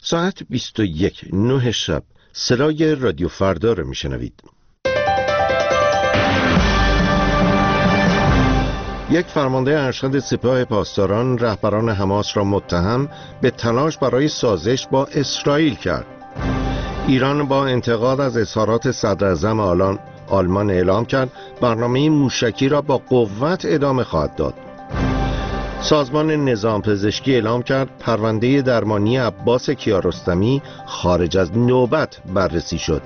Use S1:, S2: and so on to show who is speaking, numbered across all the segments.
S1: ساعت 21:09 شب صدای رادیو فردا رو میشنوید. یک فرمانده ارشد سپاه پاسداران رهبران حماس را متهم به تلاش برای سازش با اسرائیل کرد. ایران با انتقاد از اظهارات صدراعظم آلمان اعلام کرد برنامه موشکی را با قوت ادامه خواهد داد. سازمان نظام پزشکی اعلام کرد پرونده درمانی عباس کیارستمی خارج از نوبت بررسی شد.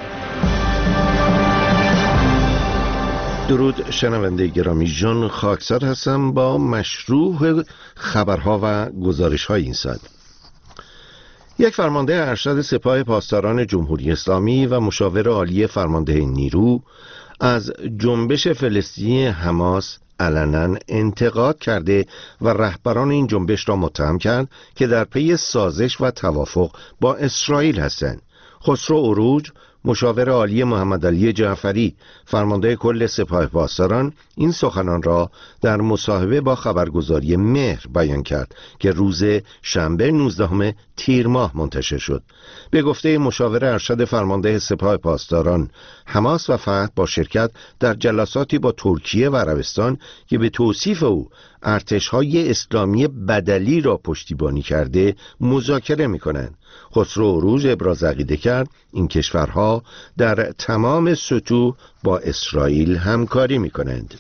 S1: درود شنونده گرامی، ژان خاکسار هستم با مشروع خبرها و گزارش‌های این ساعت. یک فرمانده ارشد سپاه پاسداران جمهوری اسلامی و مشاور عالی فرمانده نیرو از جنبش فلسطینی حماس علنا انتقاد کرده و رهبران این جنبش را متهم کرد که در پی سازش و توافق با اسرائیل هستند. خسرو عروج، مشاور عالی محمد علی جعفری فرمانده کل سپاه پاسداران، این سخنان را در مصاحبه با خبرگزاری مهر بیان کرد که روز شنبه 19 تیر ماه منتشر شد. به گفته مشاور ارشد فرمانده سپاه پاسداران، حماس و فتح با شرکت در جلساتی با ترکیه و عربستان که به توصیف او ارتش‌های اسلامی بدلی را پشتیبانی کرده مذاکره می‌کنند. خسرو عروج ابراز عقیده کرد این کشورها در تمام سطوح با اسرائیل همکاری می‌کنند.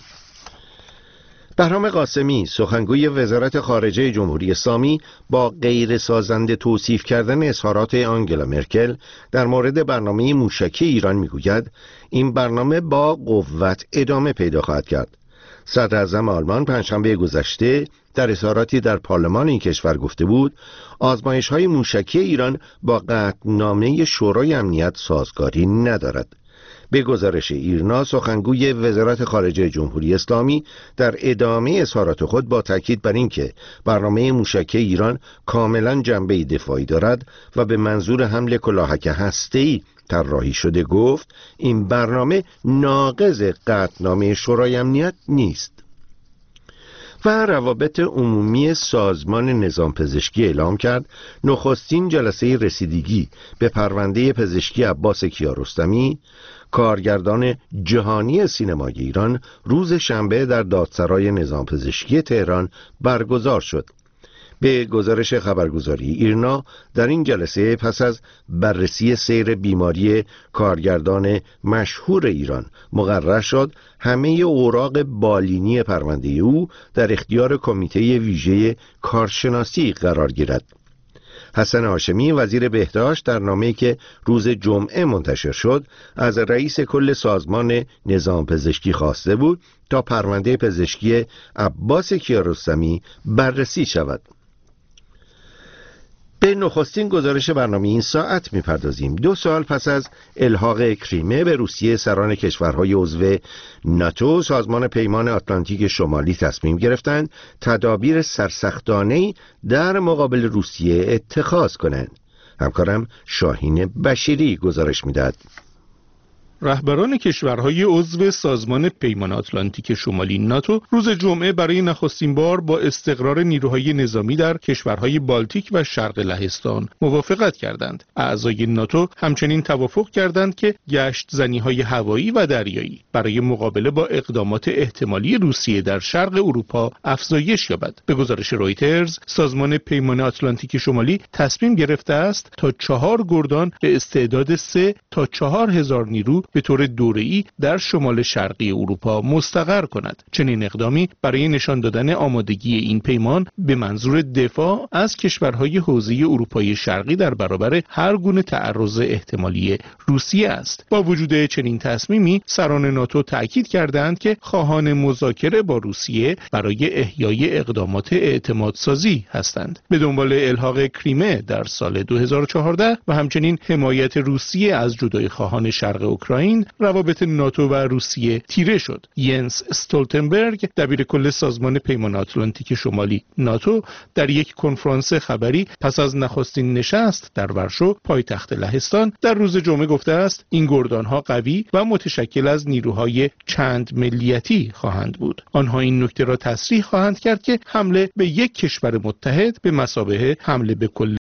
S1: بهرام قاسمی، سخنگوی وزارت خارجه جمهوری اسلامی، با غیر سازنده توصیف کردن اظهارات آنگلا مرکل در مورد برنامه موشکی ایران میگوید این برنامه با قوت ادامه پیدا خواهد کرد. صدراعظم آلمان پنجشنبه گذشته در اظهاراتی در پارلمان این کشور گفته بود آزمایش‌های موشکی ایران با قطعنامه شورای امنیت سازگاری ندارد. به گزارش ایرنا، سخنگوی وزارت خارجه جمهوری اسلامی در ادامه اظهارات خود با تاکید بر اینکه برنامه موشکی ایران کاملا جنبه دفاعی دارد و به منظور حمله کلاهک هسته‌ای طراحی شده گفت این برنامه ناقض قطعنامه شورای امنیت نیست. و روابط عمومی سازمان نظام پزشکی اعلام کرد نخستین جلسه رسیدگی به پرونده پزشکی عباس کیارستمی، کارگردان جهانی سینمای ایران، روز شنبه در دادسرای نظام پزشکی تهران برگزار شد. به گزارش خبرگزاری ایرنا، در این جلسه پس از بررسی سیر بیماری کارگردان مشهور ایران مقرر شد همه اوراق بالینی پرونده او در اختیار کمیته ویژه کارشناسی قرار گیرد. حسن هاشمی، وزیر بهداشت، در نامه‌ای که روز جمعه منتشر شد از رئیس کل سازمان نظام پزشکی خواسته بود تا پرونده پزشکی عباس کیارستمی بررسی شود. به نخستین گزارش برنامه این ساعت می‌پردازیم. 2 سال پس از الحاق کریمه به روسیه، سران کشورهای عضو ناتو، سازمان پیمان آتلانتیک شمالی تصمیم گرفتند تدابیر سرسختانه‌ای در مقابل روسیه اتخاذ کنند. همکارم شاهین بشیری گزارش می‌دهد.
S2: رهبران کشورهای عضو سازمان پیمان آتلانتیک شمالی ناتو روز جمعه برای نخستین بار با استقرار نیروهای نظامی در کشورهای بالتیک و شرق لهستان موافقت کردند. اعضای ناتو همچنین توافق کردند که گشت زنی‌های هوایی و دریایی برای مقابله با اقدامات احتمالی روسیه در شرق اروپا افزایش یابد. به گزارش رویترز، سازمان پیمان آتلانتیک شمالی تصمیم گرفته است تا 4 گردان به استعداد 3 تا 4000 نیرو به طور دوره‌ای در شمال شرقی اروپا مستقر کند. چنین اقدامی برای نشان دادن آمادگی این پیمان به منظور دفاع از کشورهای حوزه اروپای شرقی در برابر هر گونه تعرض احتمالی روسیه است. با وجود چنین تصمیمی، سران ناتو تأکید کردند که خواهان مذاکره با روسیه برای احیای اقدامات اعتمادسازی هستند. به دنبال الحاق کریمه در سال 2014 و همچنین حمایت روسیه از جدای خواهان شرق اوکراین، روابط ناتو و روسیه تیره شد. ینس استولتنبرگ، دبیر کل سازمان پیمان آتلانتیک شمالی ناتو، در یک کنفرانس خبری پس از نخستین نشست در ورشو، پایتخت لهستان، در روز جمعه گفته است این گردانها قوی و متشکل از نیروهای چند ملیتی خواهند بود. آنها این نکته را تصریح خواهند کرد که حمله به یک کشور متحد به مثابه حمله به کل